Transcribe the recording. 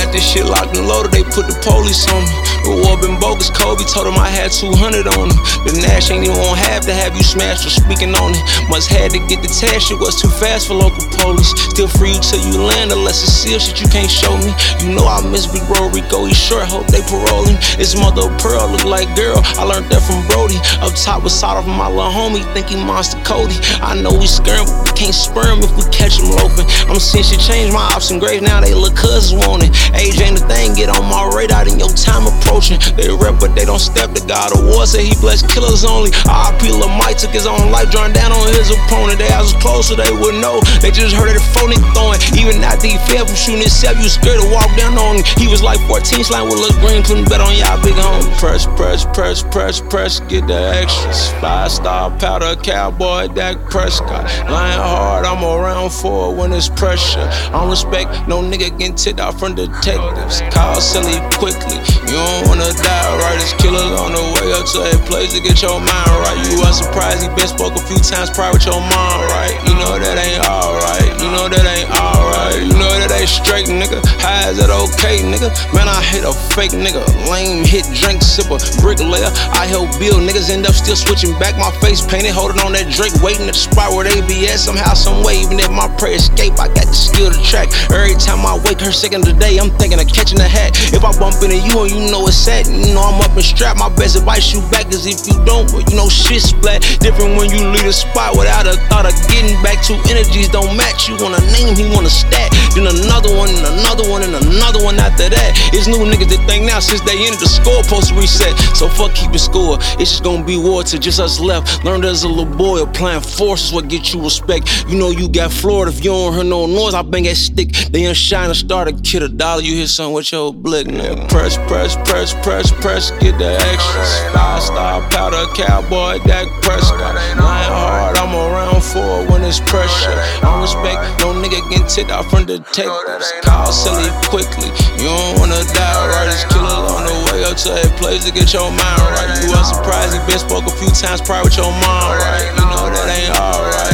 got this shit locked and loaded, they put the police on me. The war been bogus, Kobe told him I had 200 on him. The Nash ain't even won't have to have you smashed for speaking on it. Must had to get the test, shit was too fast for local police. Still free you till you land, unless it's sealed, shit you can't show me. You know I miss big bro Rico, he short, hope they parole him. His mother of pearl, look like girl, I learned that from Brody. Up top was sawed off my little homie, think he Monster Cody. I know we scare him, but we can't spur him if we catch him loafing. I'm seeing shit change, my ops and graves, now they look cousins want it. Age ain't a thing, get on my radar, then your time approaching. They rep, but they don't step. The God of war said he blessed killers only. R.I.P. Lil Mike took his own life, drawing down on his opponent. They eyes was closer, they wouldn't know. They just heard of the phone nigga throwing. Even after he fell from shooting himself, you was scared to walk down on him. He was like 14, slime with Lil Green, putting bet on y'all big homie. Press, get the extras. 5-star powder, cowboy, Dak Prescott. Lying hard, I'm around for it when it's pressure. I don't respect no nigga getting tipped out from detectives. Call silly quickly, you don't wanna die, right? It's killers on the way up to a place to get your mind right. You are surprised he been spoke a few times prior with your mom, right? You know that ain't alright, you know that ain't alright. You know that ain't straight, nigga. How is that okay, nigga? Man, I hate a fake nigga. Lame hit, drink sipper, bricklayer. I help build, niggas end up still switching back. My face painted, holding on that Drake, waiting at the spot where they be at. Somehow, some way, even if my prayer escape, I got the skill to track. Every time I wake her second of the day, I'm thinking of catching a hat. If I bump into you and you know it's sad, you know I'm up and strapped. My best advice, shoot back, cause if you don't, well, you know shit splat. Different when you leave a spot without a thought of getting back. Two energies don't match. You want a name, he want a stat. Then another one, and another one, and another one after that. It's new niggas that think now since they entered the score post reset. So fuck keeping score, it's just gonna be war to just us left. Learned as a little boy, applying force is what get you respect. You know you got Florida, if you don't hear no noise, I bang that stick. They unshine and start a kid $1, you hit something with your blick, nigga. Press, get the extras. 5-star powder, cowboy, Dak Prescott. Lying hard, I'm around for it when it's pressure. I don't respect no nigga getting tipped out from detectives. Call silly quickly, you don't wanna die, right? It's killers on the way up to a place to get your mind right. You are surprised he been spoke a few times prior with your mom, right? You know that ain't alright.